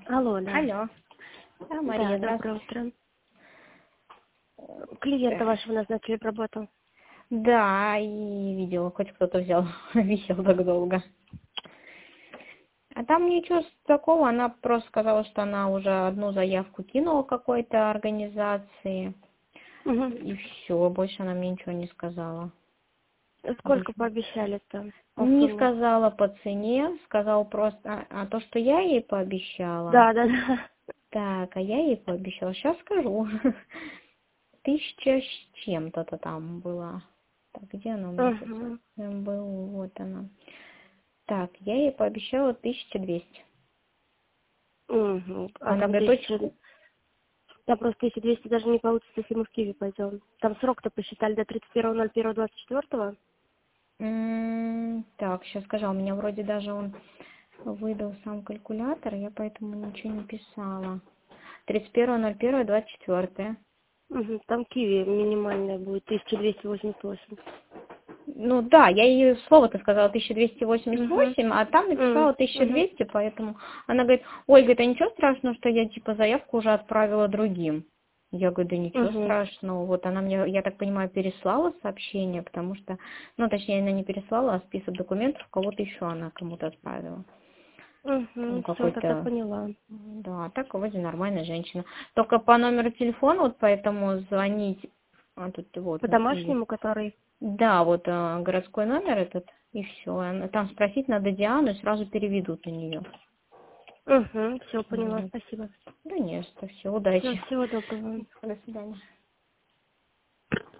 Алло, да. Алло. Да, Да, Мария, доброе здравствуйте. утро. Клиента вашего назначили в работу. Да, и видела, хоть кто-то взял, висел так долго. А там ничего такого, она просто сказала, что она уже одну заявку кинула какой-то организации, Угу. и все, больше она мне ничего не сказала. Сколько пообещали-то по Не сумме? сказала по цене, сказала просто, а то, что я ей пообещала, Да, да, да. так, а я ей пообещала, сейчас скажу, 1000 с чем-то там была. Так, где она у меня тут? Угу. Был, вот она. Так, я ей пообещала 1200. Угу. А Она там говорит, 1000... Там просто 1200 даже не получится, если мы в Киеве пойдем. Там срок-то посчитали до 31.01.24. так, сейчас скажу, у меня вроде даже он выдал сам калькулятор, я поэтому ничего не писала. 31.01.24. Угу. Там в Киеве минимальная будет 1288. Ну да, я ей слово-то сказала Угу. 1288, а там написала Угу. 1200, поэтому она говорит, Ольга, это ничего страшного, что я типа заявку уже отправила другим. Я говорю, да ничего Угу. страшного. Вот она мне, я так понимаю, переслала сообщение, потому что, ну точнее, она не переслала, а список документов кого-то еще она кому-то отправила. Там Угу. Все, тогда какой-то, поняла. да, так вроде нормальная женщина. Только по номеру телефона, вот поэтому звонить, а тут вот По есть. домашнему, который... Да, вот городской номер этот, и все. Там спросить надо Диану, и сразу переведут на нее. Угу. Все, поняла, спасибо. Да не, что, все, Все, удачи. всего доброго. До свидания.